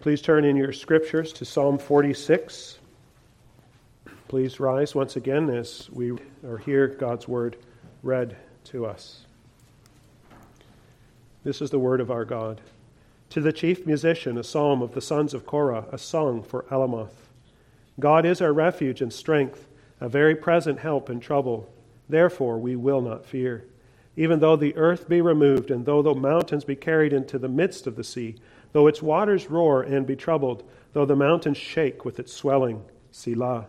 Please turn in your scriptures to Psalm 46. Please rise once again as we hear God's word read to us. This is the word of our God. To the chief musician, a psalm of the sons of Korah, a song for Alamoth. God is our refuge and strength, a very present help in trouble. Therefore we will not fear. Even though the earth be removed, and though the mountains be carried into the midst of the sea, though its waters roar and be troubled, though the mountains shake with its swelling. Selah.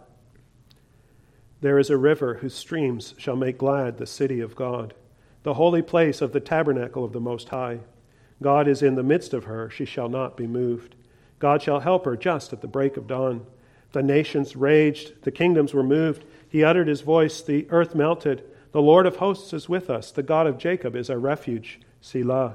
There is a river whose streams shall make glad the city of God, the holy place of the tabernacle of the Most High. God is in the midst of her, she shall not be moved. God shall help her just at the break of dawn. The nations raged, the kingdoms were moved. He uttered his voice, the earth melted. The Lord of hosts is with us, the God of Jacob is our refuge. Selah.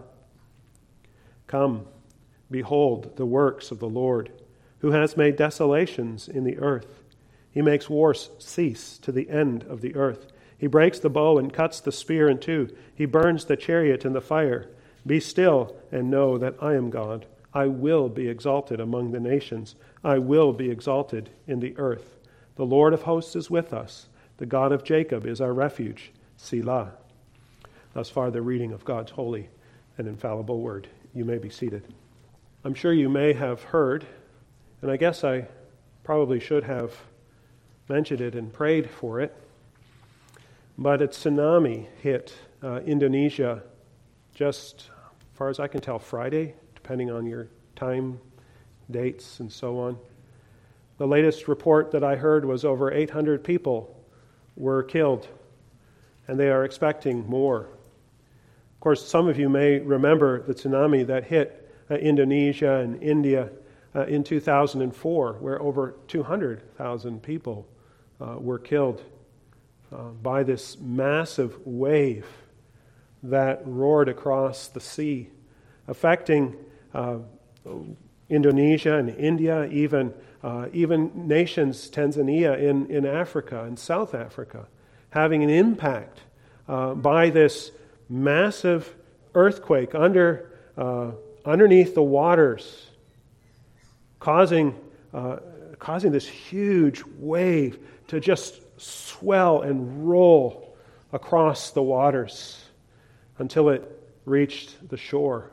Come, behold the works of the Lord, who has made desolations in the earth. He makes wars cease to the end of the earth. He breaks the bow and cuts the spear in two. He burns the chariot in the fire. Be still and know that I am God. I will be exalted among the nations. I will be exalted in the earth. The Lord of hosts is with us. The God of Jacob is our refuge. Selah. Thus far the reading of God's holy and infallible word. You may be seated. I'm sure you may have heard, and I guess I probably should have mentioned it and prayed for it, but a tsunami hit Indonesia just, as far as I can tell, Friday, depending on your time, dates, and so on. The latest report that I heard was over 800 people were killed, and they are expecting more. Of course, some of you may remember the tsunami that hit Indonesia and India in 2004, where over 200,000 people were killed by this massive wave that roared across the sea, affecting Indonesia and India, even nations, Tanzania in Africa and South Africa, having an impact by this massive earthquake underneath the waters, causing this huge wave to just swell and roll across the waters until it reached the shore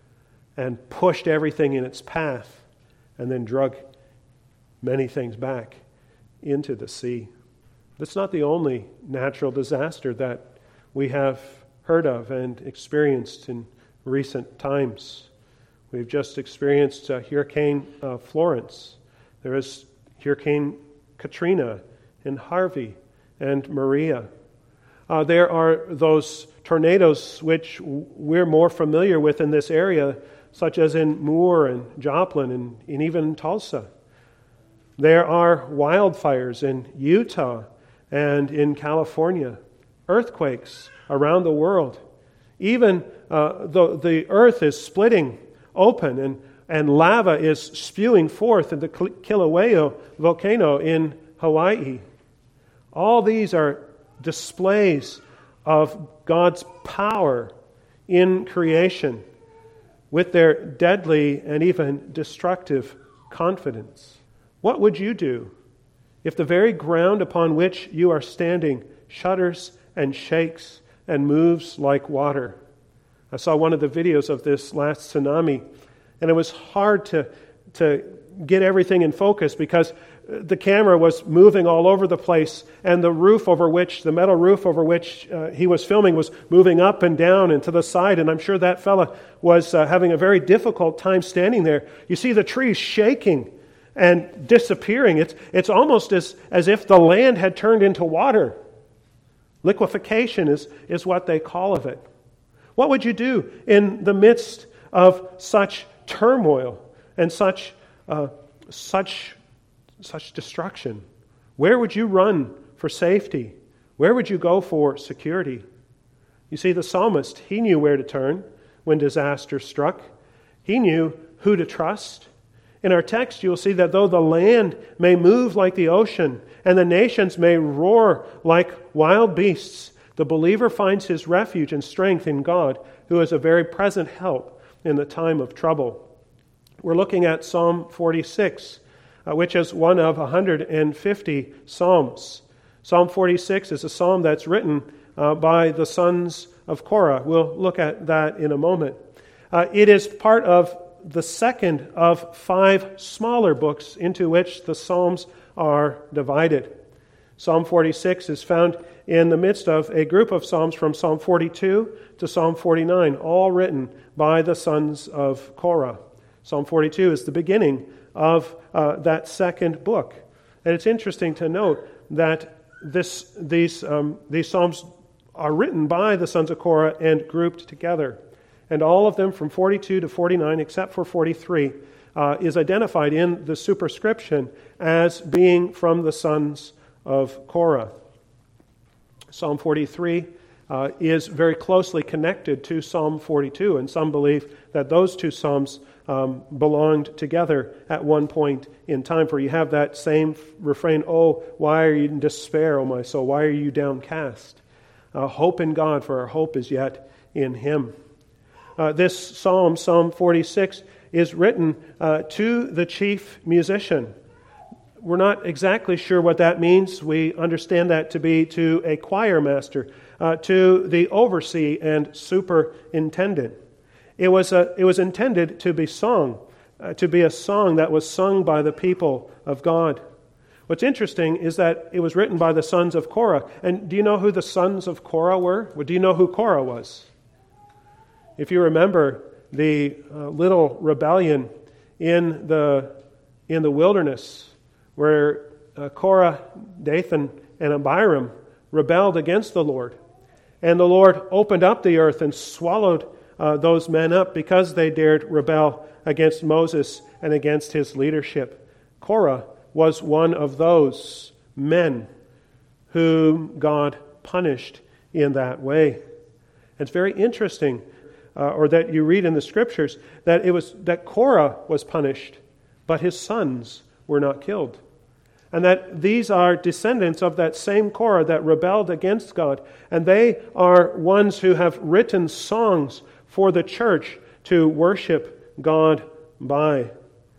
and pushed everything in its path and then drug many things back into the sea. That's not the only natural disaster that we have heard of and experienced in recent times. We've just experienced Hurricane Florence. There is Hurricane Katrina and Harvey and Maria. There are those tornadoes which we're more familiar with in this area, such as in Moore and Joplin and even Tulsa. There are wildfires in Utah and in California, earthquakes around the world. Even the earth is splitting open and lava is spewing forth in the Kilauea volcano in Hawaii. All these are displays of God's power in creation with their deadly and even destructive confidence. What would you do if the very ground upon which you are standing shudders and shakes and moves like water? I saw one of the videos of this last tsunami, and it was hard to get everything in focus because the camera was moving all over the place, and the metal roof over which he was filming was moving up and down and to the side, and I'm sure that fella was having a very difficult time standing there. You see the trees shaking and disappearing. It's almost as if the land had turned into water. Liquefaction is what they call of it. What would you do in the midst of such turmoil and such destruction? Where would you run for safety? Where would you go for security? You see, the psalmist, he knew where to turn when disaster struck. He knew who to trust. In our text, you'll see that though the land may move like the ocean and the nations may roar like wild beasts, the believer finds his refuge and strength in God, who is a very present help in the time of trouble. We're looking at Psalm 46, which is one of 150 psalms. Psalm 46 is a psalm that's written by the sons of Korah. We'll look at that in a moment. It is part of the second of 5 smaller books into which the Psalms are divided. Psalm 46 is found in the midst of a group of Psalms from Psalm 42 to Psalm 49, all written by the sons of Korah. Psalm 42 is the beginning of that second book. And it's interesting to note that these Psalms are written by the sons of Korah and grouped together. And all of them from 42 to 49, except for 43, is identified in the superscription as being from the sons of Korah. Psalm 43 is very closely connected to Psalm 42, and some believe that those two psalms belonged together at one point in time, for you have that same refrain, "Oh, why are you in despair, O my soul? Why are you downcast? Hope in God, for our hope is yet in Him." This psalm, Psalm 46, is written to the chief musician. We're not exactly sure what that means. We understand that to be to a choir master, to the overseer and superintendent. It was intended to be sung, to be a song that was sung by the people of God. What's interesting is that it was written by the sons of Korah. And do you know who the sons of Korah were? Well, do you know who Korah was? If you remember the little rebellion in the wilderness, where Korah, Dathan, and Abiram rebelled against the Lord, and the Lord opened up the earth and swallowed those men up because they dared rebel against Moses and against his leadership. Korah was one of those men whom God punished in that way. It's very interesting, or that you read in the Scriptures, that Korah was punished, but his sons were not killed. And that these are descendants of that same Korah that rebelled against God. And they are ones who have written songs for the church to worship God by.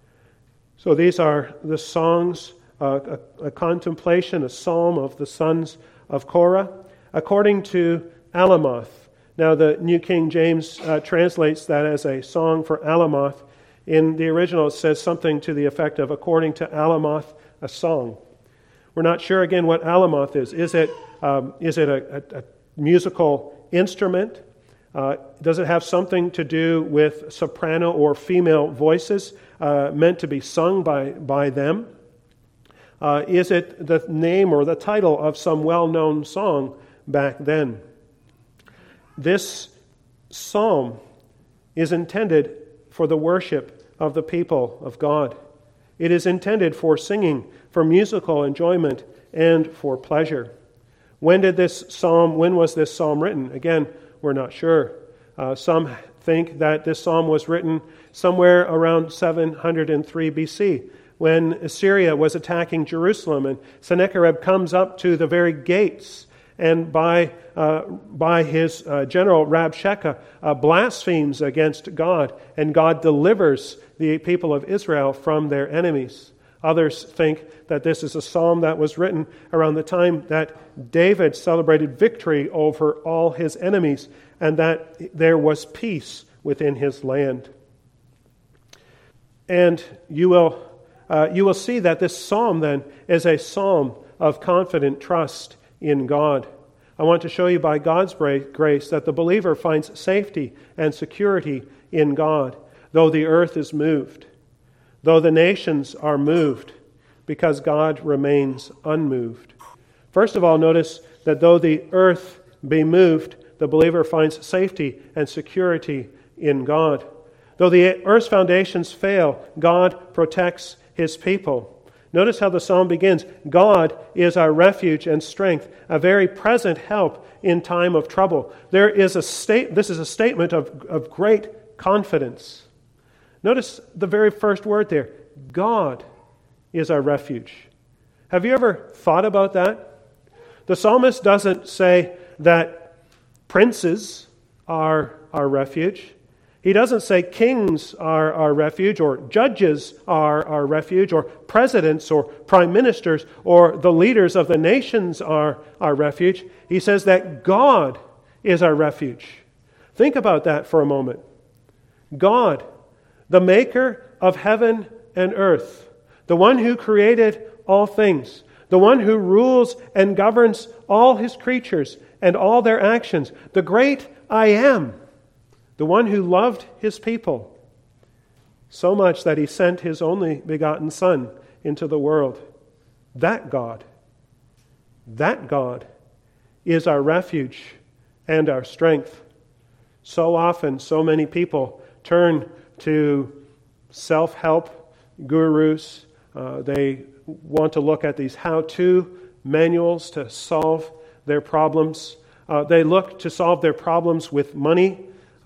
So these are the songs, a contemplation, a psalm of the sons of Korah, according to Alamoth. Now the New King James translates that as a song for Alamoth. In the original it says something to the effect of, according to Alamoth, a song. We're not sure again what Alamoth is. Is it a musical instrument? Does it have something to do with soprano or female voices meant to be sung by them? Is it the name or the title of some well-known song back then? This psalm is intended for the worship of the people of God. It is intended for singing, for musical enjoyment, and for pleasure. When was this psalm written? Again, we're not sure. Some think that this psalm was written somewhere around 703 BC, when Assyria was attacking Jerusalem, and Sennacherib comes up to the very gates, and by his general Rabshakeh blasphemes against God, and God delivers the people of Israel from their enemies. Others think that this is a psalm that was written around the time that David celebrated victory over all his enemies, and that there was peace within his land. And you will see that this psalm then is a psalm of confident trust in God. I want to show you by God's grace that the believer finds safety and security in God, though the earth is moved, though the nations are moved, because God remains unmoved. First of all, notice that though the earth be moved, the believer finds safety and security in God. Though the earth's foundations fail, God protects His people. Notice how the psalm begins. God is our refuge and strength, a very present help in time of trouble. This is a statement of great confidence. Notice the very first word there. God is our refuge. Have you ever thought about that? The psalmist doesn't say that princes are our refuge. He doesn't say kings are our refuge, or judges are our refuge, or presidents or prime ministers or the leaders of the nations are our refuge. He says that God is our refuge. Think about that for a moment. God, the maker of heaven and earth, the one who created all things, the one who rules and governs all his creatures and all their actions, the great I Am, the one who loved his people so much that he sent his only begotten Son into the world. That God is our refuge and our strength. So often, so many people turn to self-help gurus. They want to look at these how-to manuals to solve their problems. They look to solve their problems with money.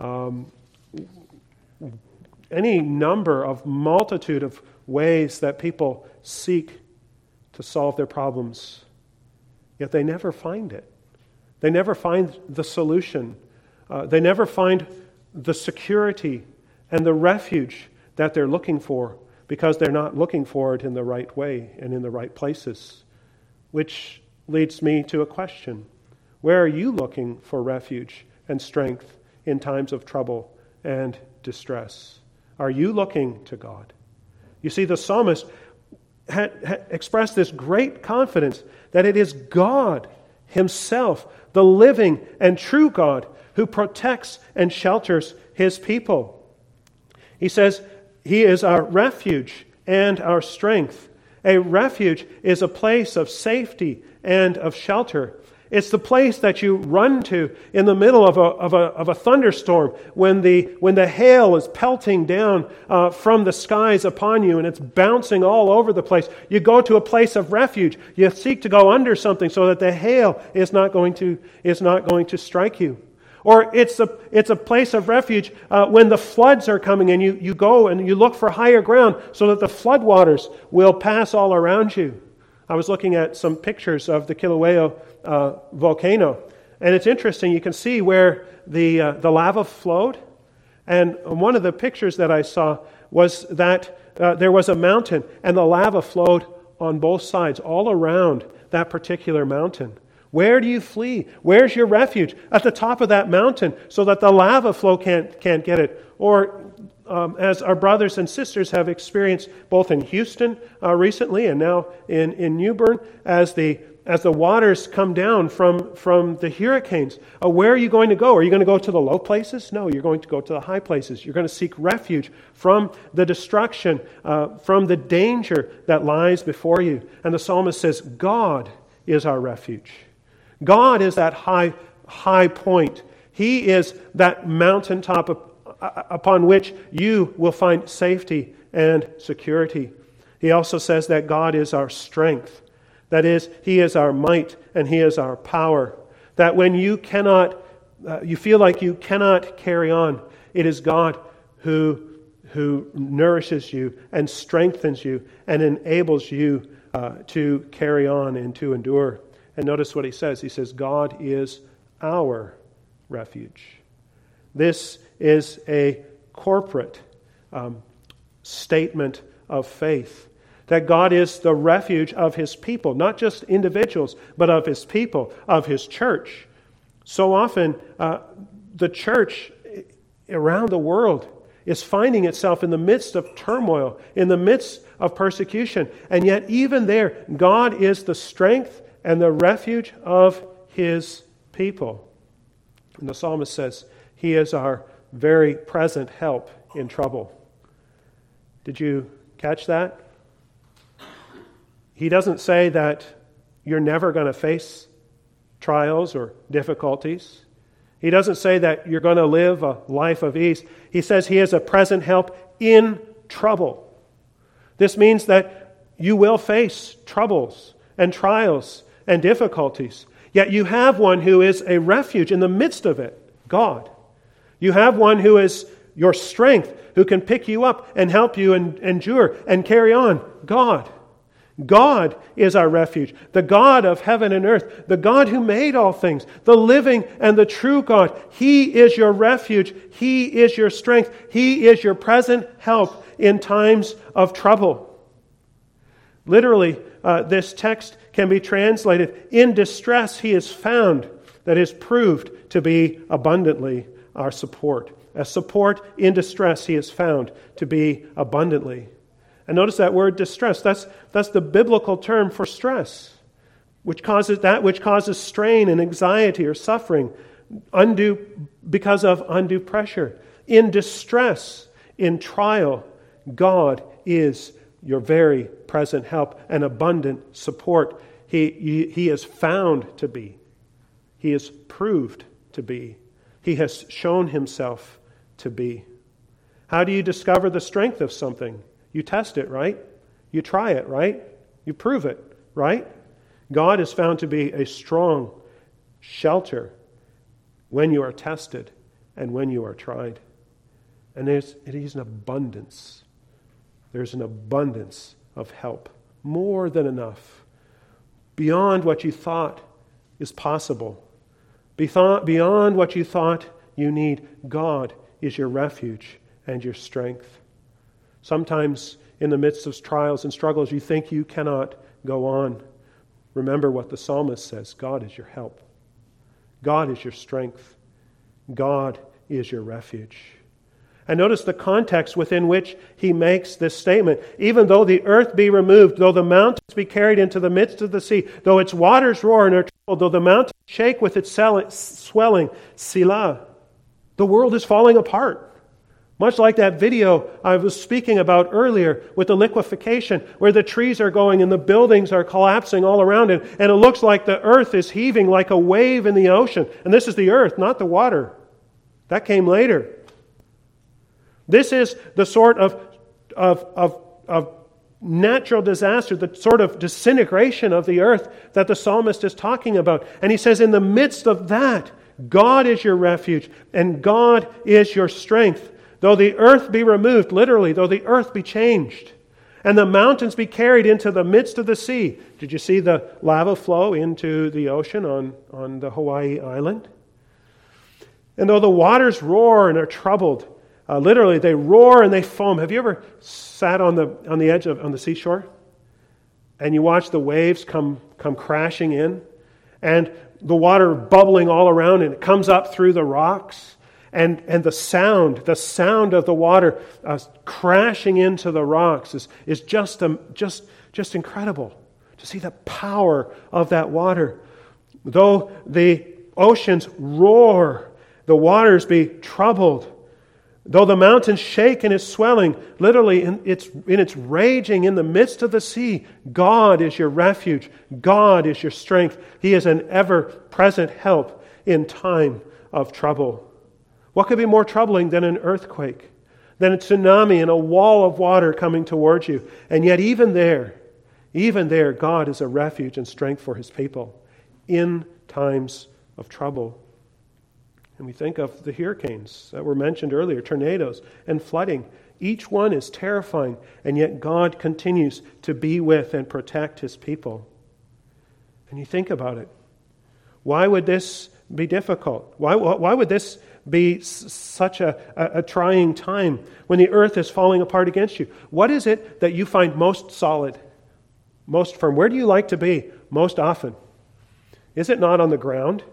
Any number of multitude of ways that people seek to solve their problems, yet they never find it. They never find the solution. They never find the security and the refuge that they're looking for, because they're not looking for it in the right way and in the right places. Which leads me to a question. Where are you looking for refuge and strength in times of trouble and distress? Are you looking to God? You see, the psalmist had expressed this great confidence that it is God himself, the living and true God, who protects and shelters his people. He says he is our refuge and our strength. A refuge is a place of safety and of shelter. It's the place that you run to in the middle of a thunderstorm when the hail is pelting down from the skies upon you and it's bouncing all over the place. You go to a place of refuge. You seek to go under something so that the hail is not going to strike you. Or it's a place of refuge when the floods are coming and you go and you look for higher ground so that the floodwaters will pass all around you. I was looking at some pictures of the Kilauea volcano, and it's interesting. You can see where the lava flowed, and one of the pictures that I saw was that there was a mountain, and the lava flowed on both sides, all around that particular mountain. Where do you flee? Where's your refuge? At the top of that mountain, so that the lava flow can't get it. Or as our brothers and sisters have experienced both in Houston recently and now in New Bern, as the waters come down from the hurricanes, where are you going to go? Are you going to go to the low places? No, you're going to go to the high places. You're going to seek refuge from the destruction, from the danger that lies before you. And the psalmist says, God is our refuge. God is that high point. He is that mountaintop upon which you will find safety and security. He also says that God is our strength. That is, He is our might and He is our power. That when you feel like you cannot carry on, it is God who nourishes you and strengthens you and enables you to carry on and to endure. And notice what he says. He says, God is our refuge. This is a corporate statement of faith. That God is the refuge of His people, not just individuals, but of His people, of His church. So often, the church around the world is finding itself in the midst of turmoil, in the midst of persecution. And yet, even there, God is the strength and the refuge of His people. And the psalmist says, He is our very present help in trouble. Did you catch that? He doesn't say that you're never going to face trials or difficulties. He doesn't say that you're going to live a life of ease. He says He is a present help in trouble. This means that you will face troubles and trials and difficulties. Yet you have one who is a refuge in the midst of it, God. You have one who is your strength, who can pick you up and help you and endure and carry on, God. God is our refuge, the God of heaven and earth, the God who made all things, the living and the true God. He is your refuge. He is your strength. He is your present help in times of trouble. Literally, this text can be translated, in distress he is found, that is proved to be abundantly our support. A support in distress he is found to be abundantly. And notice that word distress. That's the biblical term for stress, which causes strain and anxiety or suffering because of undue pressure. In distress, in trial, God is your very present help and abundant support. He is found to be. He is proved to be. He has shown himself to be. How do you discover the strength of something? You test it, right? You try it, right? You prove it, right? God is found to be a strong shelter when you are tested and when you are tried. And it is an abundance. There's an abundance of help. More than enough. Beyond what you thought is possible. Beyond what you thought you need. God is your refuge and your strength. Sometimes in the midst of trials and struggles, you think you cannot go on. Remember what the psalmist says. God is your help. God is your strength. God is your refuge. And notice the context within which he makes this statement. Even though the earth be removed, though the mountains be carried into the midst of the sea, though its waters roar and are troubled, though the mountains shake with its swelling, Selah, the world is falling apart. Much like that video I was speaking about earlier with the liquefaction, where the trees are going and the buildings are collapsing all around it, and it looks like the earth is heaving like a wave in the ocean. And this is the earth, not the water. That came later. This is the sort of natural disaster, the sort of disintegration of the earth that the psalmist is talking about. And he says, in the midst of that, God is your refuge and God is your strength. Though the earth be removed, literally, though the earth be changed, and the mountains be carried into the midst of the sea. Did you see the lava flow into the ocean on the Hawaii island? And though the waters roar and are troubled, literally they roar and they foam. Have you ever sat on the edge on the seashore and you watch the waves come crashing in, and the water bubbling all around, and it comes up through the rocks? And the sound of the water crashing into the rocks is just incredible to see the power of that water. Though the oceans roar, the waters be troubled. Though the mountains shake in its swelling, literally in its raging in the midst of the sea, God is your refuge. God is your strength. He is an ever-present help in time of trouble. What could be more troubling than an earthquake, than a tsunami and a wall of water coming towards you? And yet even there, God is a refuge and strength for his people in times of trouble. And we think of the hurricanes that were mentioned earlier, tornadoes and flooding. Each one is terrifying, and yet God continues to be with and protect his people. And you think about it. Why would this be difficult? Why would this be such a trying time when the earth is falling apart against you? What is it that you find most solid, most firm? Where do you like to be most often? Is it not on the ground?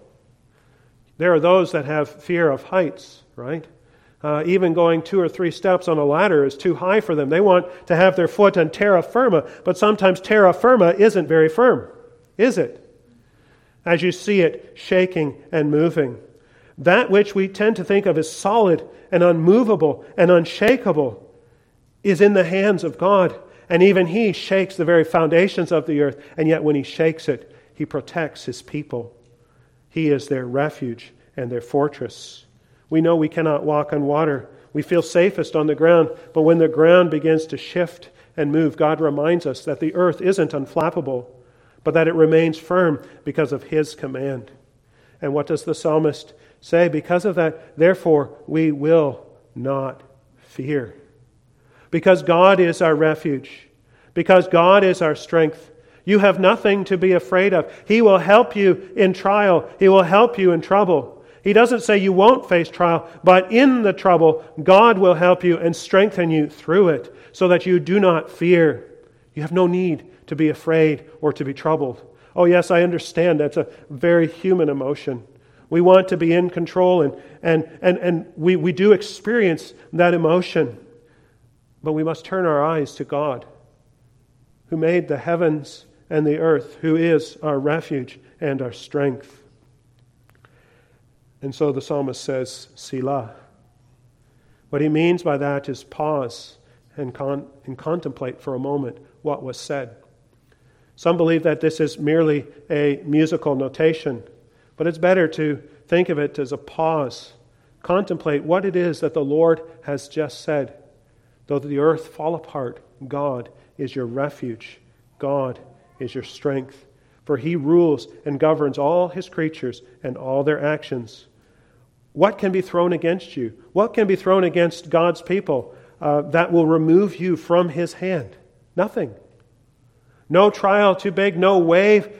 There are those that have fear of heights, right? Even going 2 or 3 steps on a ladder is too high for them. They want to have their foot on terra firma, but sometimes terra firma isn't very firm, is it? As you see it shaking and moving. That which we tend to think of as solid and unmovable and unshakable is in the hands of God. And even He shakes the very foundations of the earth. And yet when He shakes it, He protects His people. He is their refuge and their fortress. We know we cannot walk on water. We feel safest on the ground. But when the ground begins to shift and move, God reminds us that the earth isn't unflappable, but that it remains firm because of His command. And what does the psalmist say? Because of that, therefore, we will not fear. Because God is our refuge. because God is our strength. You have nothing to be afraid of. He will help you in trial. He will help you in trouble. He doesn't say you won't face trial, but in the trouble, God will help you and strengthen you through it so that you do not fear. You have no need to be afraid or to be troubled. Oh yes, I understand that's a very human emotion. We want to be in control and we do experience that emotion. But we must turn our eyes to God, who made the heavens and the earth, who is our refuge and our strength. And so the psalmist says, Selah. What he means by that is pause and contemplate for a moment what was said. Some believe that this is merely a musical notation, but it's better to think of it as a pause. Contemplate what it is that the Lord has just said. Though the earth fall apart, God is your refuge. God is your strength. For He rules and governs all His creatures and all their actions. What can be thrown against you? What can be thrown against God's people that will remove you from His hand? Nothing. No trial too big, no wave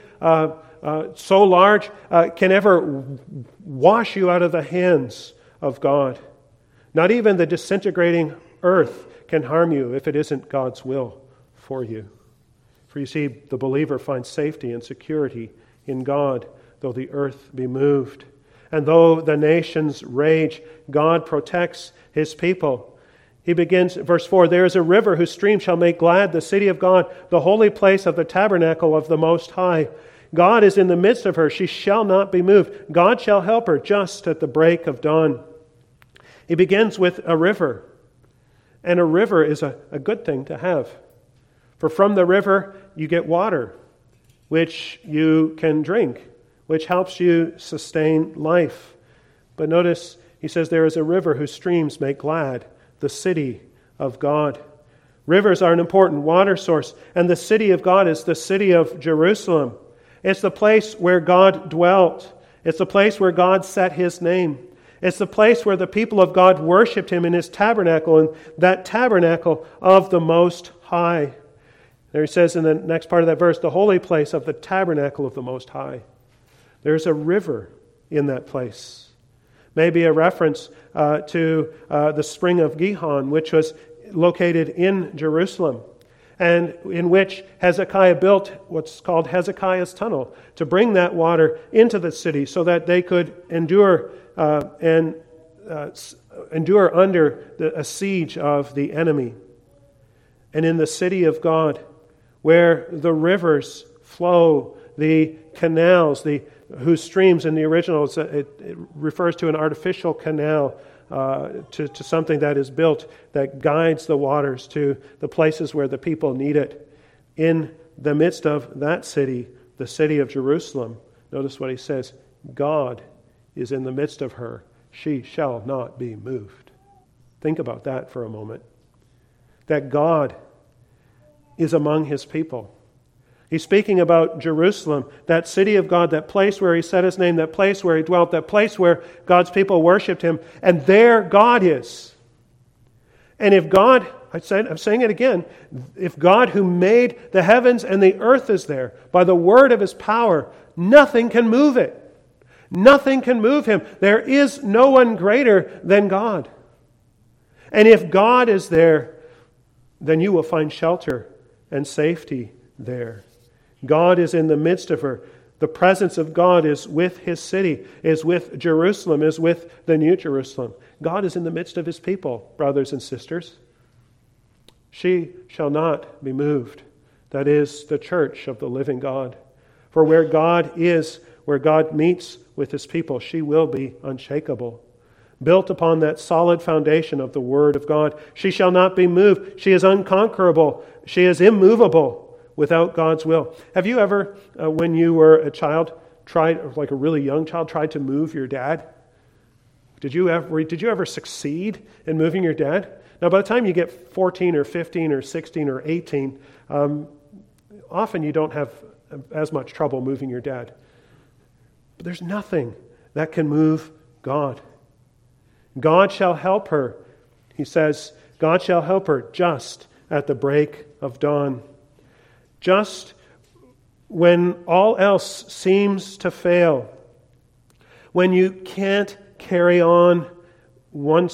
so large can ever wash you out of the hands of God. Not even the disintegrating earth can harm you if it isn't God's will for you. For you see, the believer finds safety and security in God, though the earth be moved. And though the nations rage, God protects His people. He begins, verse 4, there is a river whose stream shall make glad the city of God, the holy place of the tabernacle of the Most High. God is in the midst of her. She shall not be moved. God shall help her just at the break of dawn. He begins with a river. And a river is a good thing to have. For from the river you get water, which you can drink, which helps you sustain life. But notice, he says, there is a river whose streams make glad the city of God. Rivers are an important water source, and the city of God is the city of Jerusalem. It's the place where God dwelt. It's the place where God set His name. It's the place where the people of God worshipped Him in His tabernacle, and that tabernacle of the Most High. There he says in the next part of that verse, the holy place of the tabernacle of the Most High. There's a river in that place. Maybe a reference to the spring of Gihon, which was located in Jerusalem, and in which Hezekiah built what's called Hezekiah's Tunnel to bring that water into the city so that they could endure under a siege of the enemy. And in the city of God, where the rivers flow, the canals, whose streams in the original, it refers to an artificial canal, to something that is built that guides the waters to the places where the people need it. In the midst of that city, the city of Jerusalem, notice what he says, God is in the midst of her. She shall not be moved. Think about that for a moment. That God is among His people. He's speaking about Jerusalem, that city of God, that place where He set His name, that place where He dwelt, that place where God's people worshipped Him, and there God is. And if God, I'm saying it again, if God who made the heavens and the earth is there, by the word of His power, nothing can move it. Nothing can move Him. There is no one greater than God. And if God is there, then you will find shelter and safety there. God is in the midst of her. The presence of God is with His city, is with Jerusalem, is with the New Jerusalem. God is in the midst of His people, brothers and sisters. She shall not be moved. That is the church of the living God. For where God is, where God meets with His people, she will be unshakable. Built upon that solid foundation of the Word of God. She shall not be moved. She is unconquerable. She is immovable without God's will. Have you ever, when you were a child, like a really young child, tried to move your dad? Did you ever succeed in moving your dad? Now, by the time you get 14 or 15 or 16 or 18, often you don't have as much trouble moving your dad. But there's nothing that can move God. God shall help her. He says, God shall help her just at the break of dawn. just when all else seems to fail, when you can't carry on one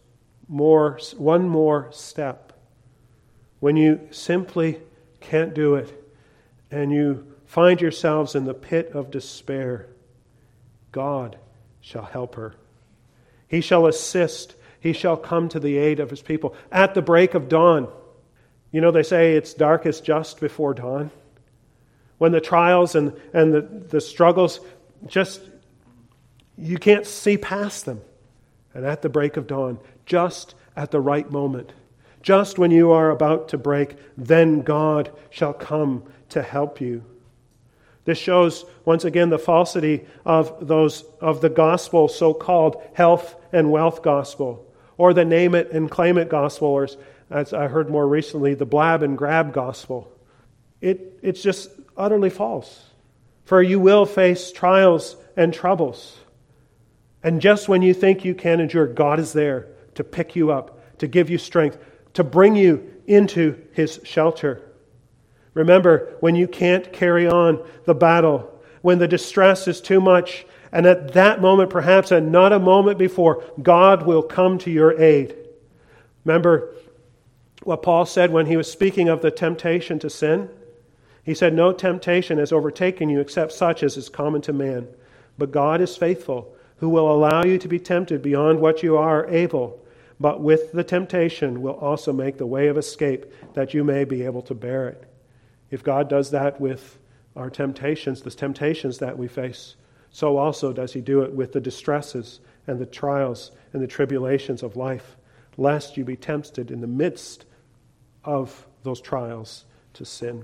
more step, when you simply can't do it, and you find yourselves in the pit of despair, God shall help her. He shall assist. He shall come to the aid of his people at the break of dawn. You know, they say it's darkest just before dawn. When the trials and the struggles, just, you can't see past them. And at the break of dawn, just at the right moment, just when you are about to break, then God shall come to help you. This shows, once again, the falsity of the gospel, so-called health and wealth gospel, or the name it and claim it gospel, or as I heard more recently, the blab and grab gospel. It's just utterly false. For you will face trials and troubles. And just when you think you can endure, God is there to pick you up, to give you strength, to bring you into his shelter. Remember, when you can't carry on the battle, when the distress is too much, and at that moment, perhaps, and not a moment before, God will come to your aid. Remember what Paul said when he was speaking of the temptation to sin? He said, "No temptation has overtaken you except such as is common to man. But God is faithful, who will allow you to be tempted beyond what you are able, but with the temptation will also make the way of escape that you may be able to bear it." If God does that with our temptations, the temptations that we face, so also does he do it with the distresses and the trials and the tribulations of life, lest you be tempted in the midst of those trials to sin.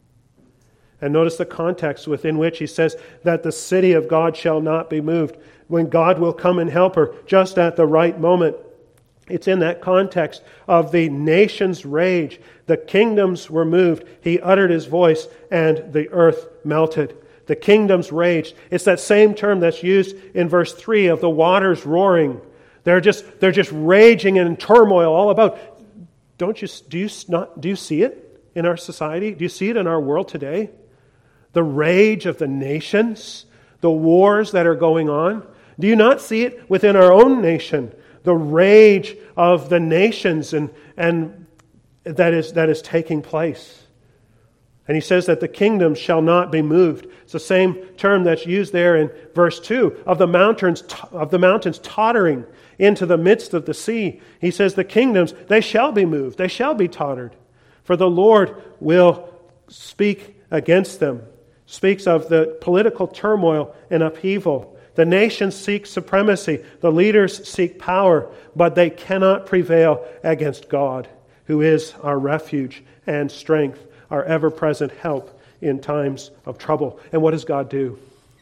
And notice the context within which he says that the city of God shall not be moved, when God will come and help her just at the right moment. It's in that context of the nation's rage. The kingdoms were moved. He uttered his voice and the earth melted. The kingdoms raged. It's that same term that's used in verse 3 of the waters roaring. They're just raging and in turmoil all about. Do you see it in our society? Do you see it in our world today? The rage of the nations, the wars that are going on. Do you not see it within our own nation? The rage of the nations and that is taking place. And he says that the kingdom shall not be moved. It's the same term that's used there in verse 2 of the mountains tottering into the midst of the sea. He says the kingdoms, they shall be moved, they shall be tottered, for the Lord will speak against them. Speaks of the political turmoil and upheaval. The nations seek supremacy. The leaders seek power, but they cannot prevail against God, who is our refuge and strength, our ever-present help in times of trouble. And what does God do?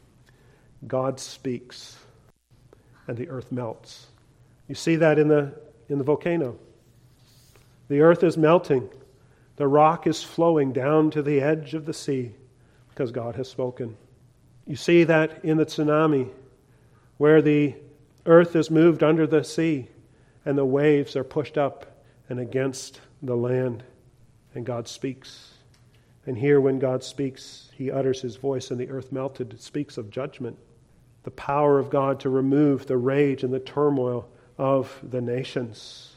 God speaks, and the earth melts. You see that in the volcano. The earth is melting. The rock is flowing down to the edge of the sea because God has spoken. You see that in the tsunami, where the earth is moved under the sea and the waves are pushed up and against the land, and God speaks. And here when God speaks, he utters his voice and the earth melted. It speaks of judgment, the power of God to remove the rage and the turmoil of the nations.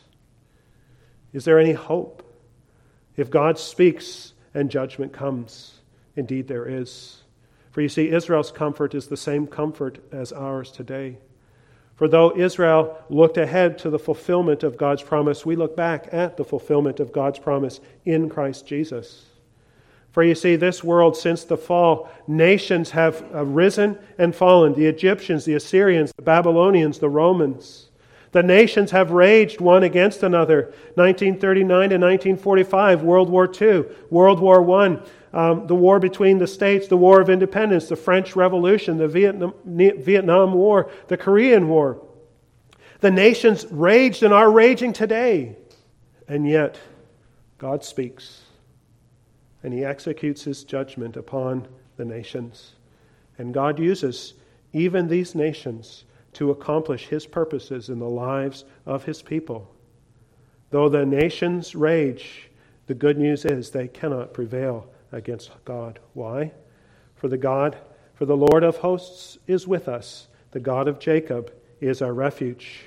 Is there any hope? If God speaks and judgment comes, indeed there is. For you see, Israel's comfort is the same comfort as ours today. For though Israel looked ahead to the fulfillment of God's promise, we look back at the fulfillment of God's promise in Christ Jesus. For you see, this world, since the fall, nations have arisen and fallen. The Egyptians, the Assyrians, the Babylonians, the Romans. The nations have raged one against another. 1939 to 1945, World War II, World War I, the war between the states, the War of Independence, the French Revolution, the Vietnam War, the Korean War. The nations raged and are raging today. And yet, God speaks. And he executes his judgment upon the nations. And God uses even these nations to accomplish his purposes in the lives of his people. Though the nations rage, the good news is they cannot prevail against God. Why? For the Lord of hosts is with us. The God of Jacob is our refuge.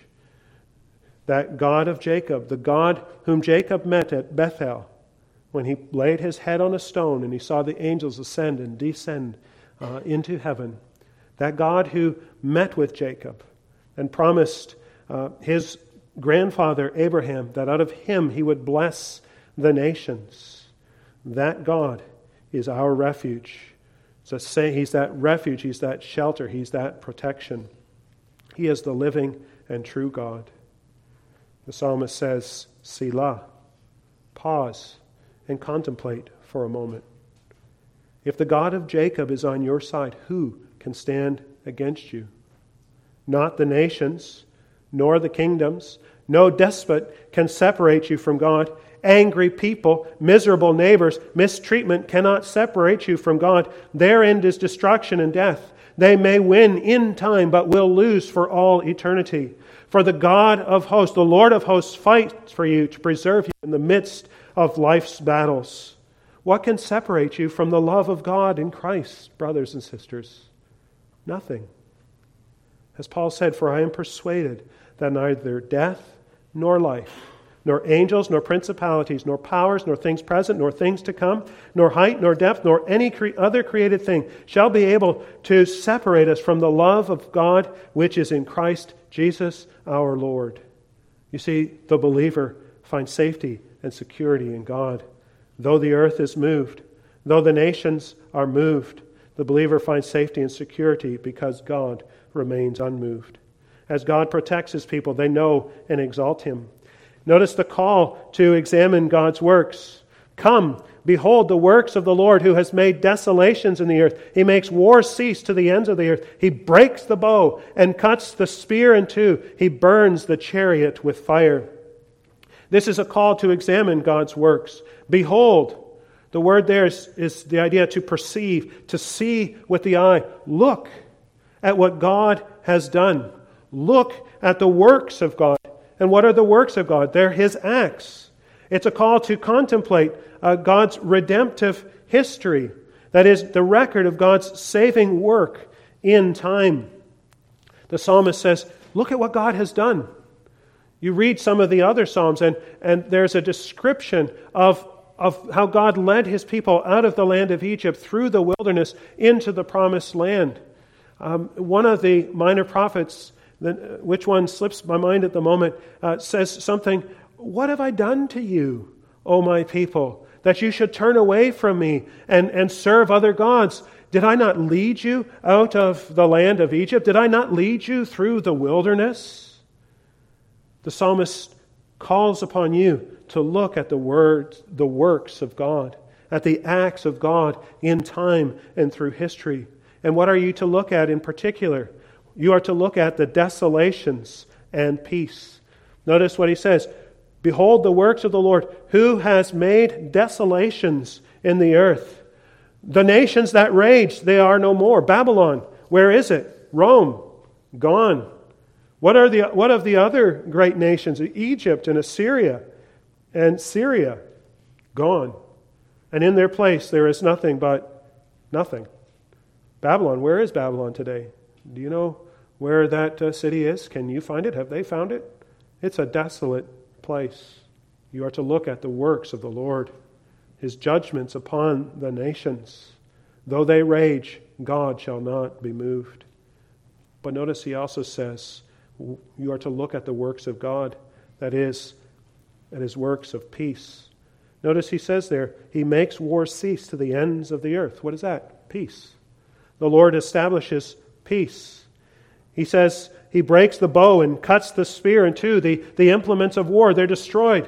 That God of Jacob, the God whom Jacob met at Bethel, when he laid his head on a stone and he saw the angels ascend and descend into heaven, that God who met with Jacob and promised his grandfather Abraham that out of him he would bless the nations, that God is our refuge. He's that refuge, he's that shelter, he's that protection. He is the living and true God. The psalmist says, Selah, pause and contemplate for a moment. If the God of Jacob is on your side, who can stand against you? Not the nations, nor the kingdoms. No despot can separate you from God. Angry people, miserable neighbors, mistreatment cannot separate you from God. Their end is destruction and death. They may win in time, but will lose for all eternity. For the God of hosts, the Lord of hosts, fights for you to preserve you in the midst of life's battles. What can separate you from the love of God in Christ, brothers and sisters? Nothing. As Paul said, for I am persuaded that neither death nor life, nor angels, nor principalities, nor powers, nor things present, nor things to come, nor height, nor depth, nor any other created thing shall be able to separate us from the love of God which is in Christ Jesus our Lord. You see, the believer finds safety and security in God. Though the earth is moved, though the nations are moved, the believer finds safety and security because God remains unmoved. As God protects his people, they know and exalt him. Notice the call to examine God's works. Come, behold the works of the Lord who has made desolations in the earth. He makes war cease to the ends of the earth. He breaks the bow and cuts the spear in two. He burns the chariot with fire. This is a call to examine God's works. Behold, the word there is the idea to perceive, to see with the eye. Look at what God has done. Look at the works of God. And what are the works of God? They're His acts. It's a call to contemplate God's redemptive history. That is, the record of God's saving work in time. The psalmist says, look at what God has done. You read some of the other psalms, and there's a description of how God led His people out of the land of Egypt through the wilderness into the promised land. One of the minor prophets, which one slips my mind at the moment, says something, what have I done to you, O my people, that you should turn away from me and serve other gods? Did I not lead you out of the land of Egypt? Did I not lead you through the wilderness? The psalmist calls upon you to look at the works of God, at the acts of God in time and through history. And what are you to look at in particular? You are to look at the desolations and peace. Notice what he says. Behold the works of the Lord, who has made desolations in the earth. The nations that raged, they are no more. Babylon, where is it? Rome, gone. What of the other great nations? Egypt and Assyria and Syria, gone. And in their place there is nothing but nothing. Babylon, where is Babylon today? Do you know where that city is? Can you find it? Have they found it? It's a desolate place. You are to look at the works of the Lord, His judgments upon the nations. Though they rage, God shall not be moved. But notice he also says, you are to look at the works of God, that is, at His works of peace. Notice he says there, He makes war cease to the ends of the earth. What is that? Peace. The Lord establishes peace. He says He breaks the bow and cuts the spear in two. The implements of war, they're destroyed.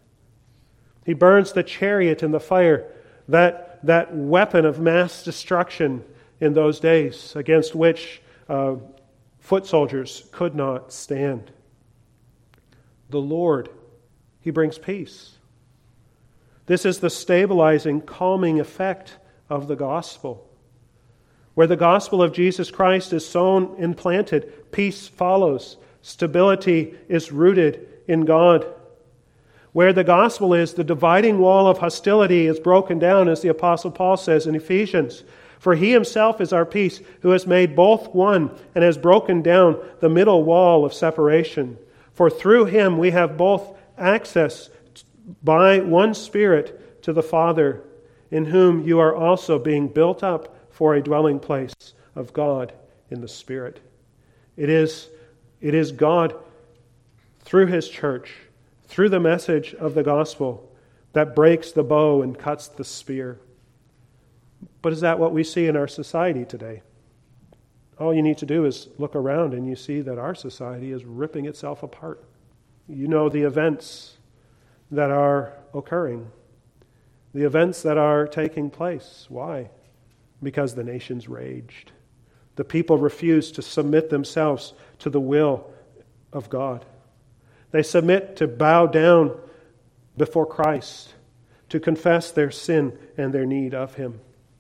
He burns the chariot in the fire, that weapon of mass destruction in those days against which foot soldiers could not stand. The Lord, He brings peace. This is the stabilizing, calming effect of the gospel. Where the gospel of Jesus Christ is sown and planted, peace follows. Stability is rooted in God. Where the gospel is, the dividing wall of hostility is broken down, as the Apostle Paul says in Ephesians. For he himself is our peace, who has made both one and has broken down the middle wall of separation. For through him we have both access by one Spirit to the Father, in whom you are also being built up for a dwelling place of God in the Spirit. It is God, through his church, through the message of the gospel, that breaks the bow and cuts the spear. But is that what we see in our society today? All you need to do is look around and you see that our society is ripping itself apart. You know the events that are occurring, the events that are taking place. Why? Because the nations raged. The people refused to submit themselves to the will of God. They submit to bow down before Christ, to confess their sin and their need of him.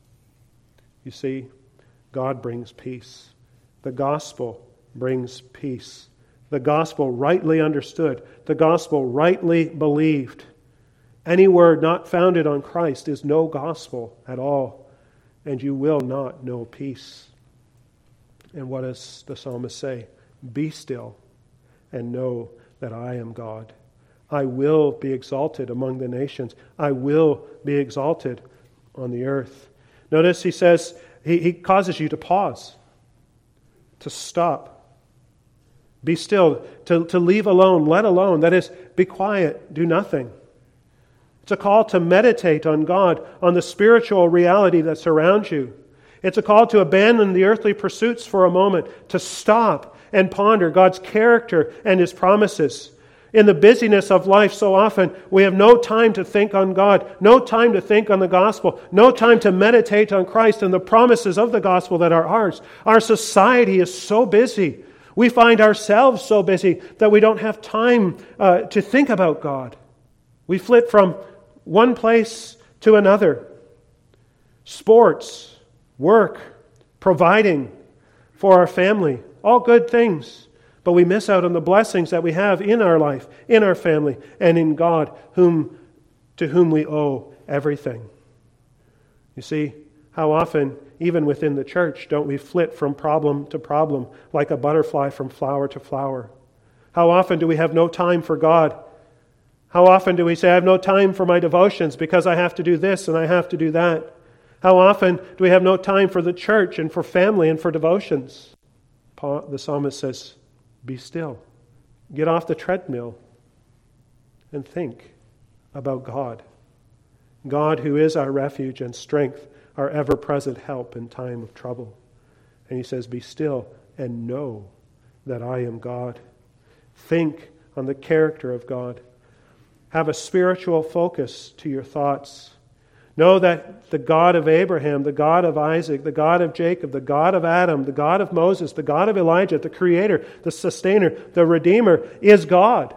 You see, God brings peace. The gospel brings peace. The gospel rightly understood, the gospel rightly believed. Any word not founded on Christ is no gospel at all, and you will not know peace. And what does the psalmist say? Be still and know that I am God. I will be exalted among the nations. I will be exalted on the earth. Notice he says, he causes you to pause, to stop, be still, to leave alone, let alone. That is, be quiet, do nothing. It's a call to meditate on God, on the spiritual reality that surrounds you. It's a call to abandon the earthly pursuits for a moment, to stop and ponder God's character and his promises. In the busyness of life, so often we have no time to think on God, no time to think on the gospel, no time to meditate on Christ and the promises of the gospel that are ours. Our society is so busy. We find ourselves so busy that we don't have time to think about God. We flit from one place to another. Sports, work, providing for our family, all good things. But we miss out on the blessings that we have in our life, in our family, and in God, to whom we owe everything. You see, how often, even within the church, don't we flit from problem to problem, like a butterfly from flower to flower? How often do we have no time for God? How often do we say, I have no time for my devotions because I have to do this and I have to do that? How often do we have no time for the church and for family and for devotions? The psalmist says, be still. Get off the treadmill and think about God. God who is our refuge and strength, our ever-present help in time of trouble. And he says, be still and know that I am God. Think on the character of God. Have a spiritual focus to your thoughts. Know that the God of Abraham, the God of Isaac, the God of Jacob, the God of Adam, the God of Moses, the God of Elijah, the Creator, the Sustainer, the Redeemer is God.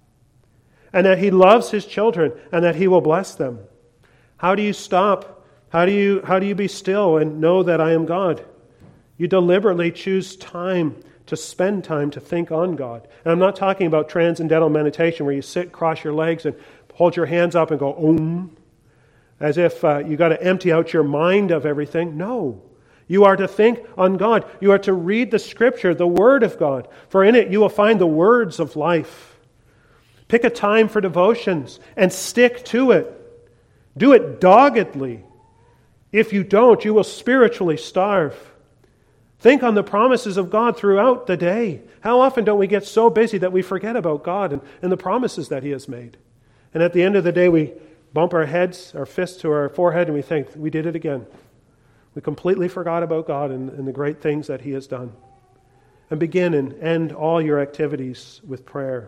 And that he loves his children and that he will bless them. How do you stop? How do you be still and know that I am God? You deliberately choose time to spend time to think on God. And I'm not talking about transcendental meditation where you sit, cross your legs, and hold your hands up and go, Om, as if you got to empty out your mind of everything. No. You are to think on God. You are to read the Scripture, the Word of God. For in it you will find the words of life. Pick a time for devotions and stick to it. Do it doggedly. If you don't, you will spiritually starve. Think on the promises of God throughout the day. How often don't we get so busy that we forget about God and the promises that he has made? And at the end of the day, we bump our heads, our fists to our forehead, and we think, we did it again. We completely forgot about God and the great things that he has done. And begin and end all your activities with prayer.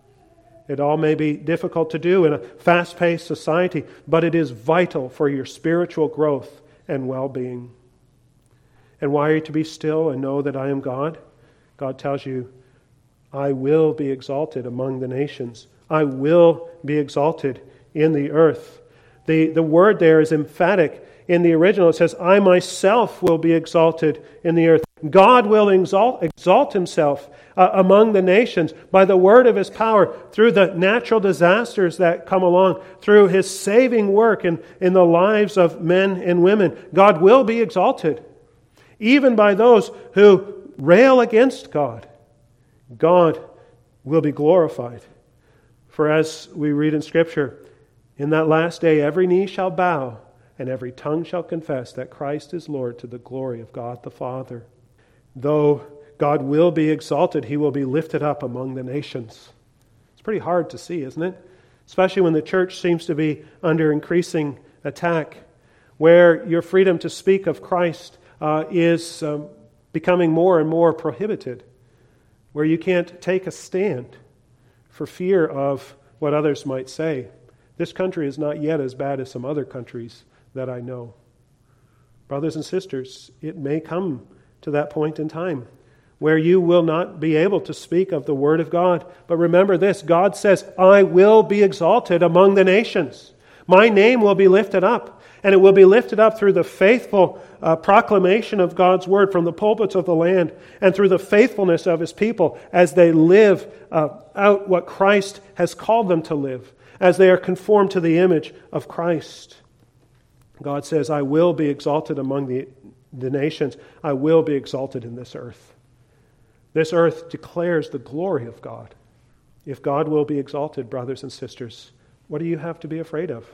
It all may be difficult to do in a fast-paced society, but it is vital for your spiritual growth and well-being. And why are you to be still and know that I am God? God tells you, I will be exalted among the nations. I will be exalted in the earth. The word there is emphatic. In the original it says, I myself will be exalted in the earth. God will exalt himself among the nations by the word of his power, through the natural disasters that come along, through his saving work in the lives of men and women. God will be exalted. Even by those who rail against God, God will be glorified. For as we read in Scripture, in that last day every knee shall bow and every tongue shall confess that Christ is Lord, to the glory of God the Father. Though God will be exalted, he will be lifted up among the nations. It's pretty hard to see, isn't it? Especially when the church seems to be under increasing attack, where your freedom to speak of Christ is becoming more and more prohibited, where you can't take a stand for fear of what others might say. This country is not yet as bad as some other countries that I know. Brothers and sisters, it may come to that point in time where you will not be able to speak of the Word of God. But remember this, God says, I will be exalted among the nations. My name will be lifted up, and it will be lifted up through the faithful proclamation of God's Word from the pulpits of the land, and through the faithfulness of His people as they live out what Christ has called them to live, as they are conformed to the image of Christ. God says, I will be exalted among the nations. I will be exalted in this earth. This earth declares the glory of God. If God will be exalted, brothers and sisters, what do you have to be afraid of?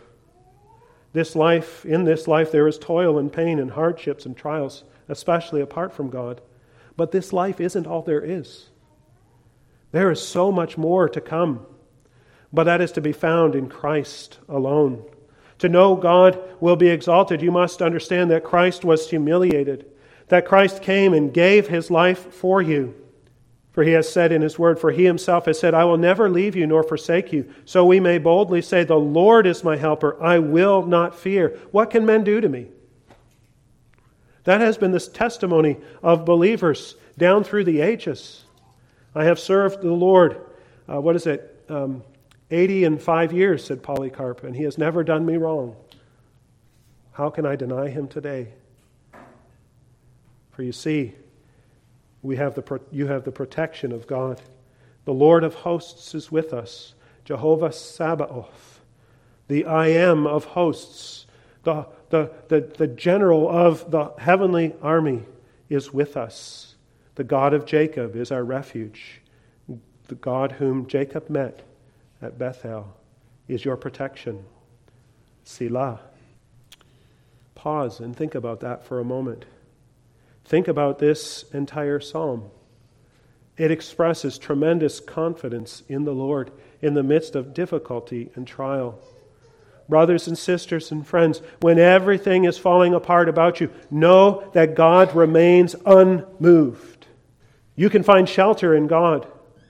In this life, there is toil and pain and hardships and trials, especially apart from God. But this life isn't all there is. There is so much more to come, but that is to be found in Christ alone. To know God will be exalted, you must understand that Christ was humiliated, that Christ came and gave His life for you. For He has said in His word, for He Himself has said, I will never leave you nor forsake you. So we may boldly say, the Lord is my helper. I will not fear. What can men do to me? That has been this testimony of believers down through the ages. I have served the Lord, 85 years, said Polycarp, and He has never done me wrong. How can I deny Him today? For you see, you have the protection of God. The Lord of hosts is with us. Jehovah Sabaoth, the I am of hosts, the general of the heavenly army is with us. The God of Jacob is our refuge. The God whom Jacob met at Bethel is your protection. Selah. Pause and think about that for a moment. Think about this entire psalm. It expresses tremendous confidence in the Lord in the midst of difficulty and trial. Brothers and sisters and friends, when everything is falling apart about you, know that God remains unmoved. You can find shelter in God.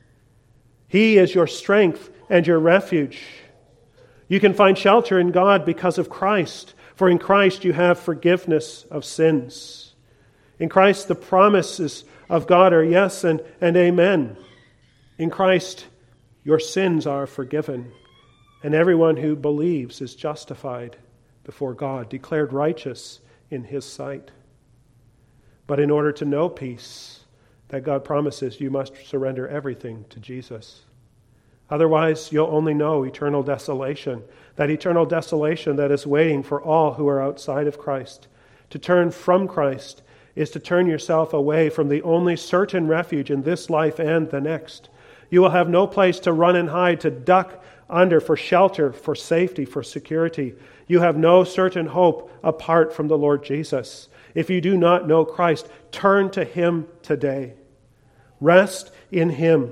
He is your strength and your refuge. You can find shelter in God because of Christ, for in Christ you have forgiveness of sins. In Christ, the promises of God are yes and amen. In Christ, your sins are forgiven, and everyone who believes is justified before God, declared righteous in His sight. But in order to know peace that God promises, you must surrender everything to Jesus. Otherwise, you'll only know eternal desolation, that eternal desolation that is waiting for all who are outside of Christ. To turn from Christ is to turn yourself away from the only certain refuge in this life and the next. You will have no place to run and hide, to duck under for shelter, for safety, for security. You have no certain hope apart from the Lord Jesus. If you do not know Christ, turn to Him today. Rest in Him.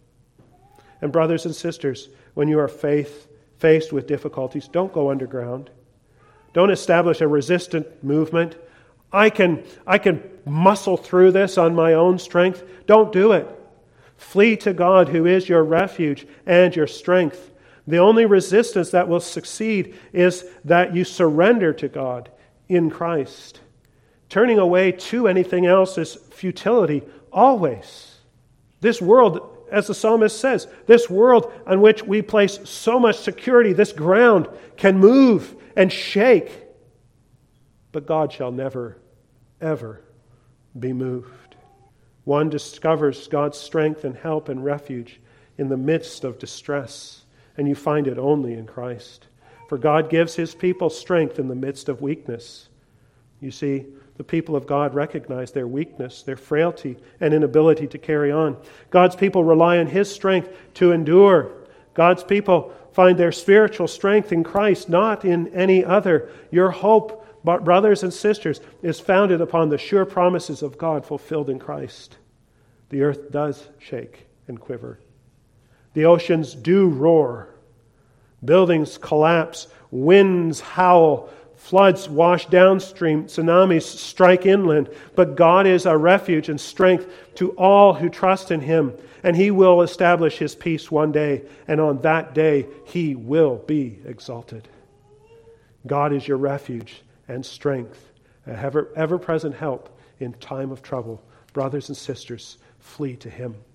And brothers and sisters, when you are faced with difficulties, don't go underground. Don't establish a resistant movement. I can muscle through this on my own strength. Don't do it. Flee to God, who is your refuge and your strength. The only resistance that will succeed is that you surrender to God in Christ. Turning away to anything else is futility, always. This world, as the psalmist says, this world on which we place so much security, this ground can move and shake. But God shall never, ever be moved. One discovers God's strength and help and refuge in the midst of distress, and you find it only in Christ. For God gives his people strength in the midst of weakness. You see, the people of God recognize their weakness, their frailty, and inability to carry on. God's people rely on his strength to endure. God's people find their spiritual strength in Christ, not in any other. Your hope, brothers and sisters, is founded upon the sure promises of God fulfilled in Christ. The earth does shake and quiver. The oceans do roar. Buildings collapse. Winds howl. Floods wash downstream. Tsunamis strike inland. But God is a refuge and strength to all who trust in him. And he will establish his peace one day. And on that day, he will be exalted. God is your refuge and strength, a ever-present help in time of trouble. Brothers and sisters, flee to him.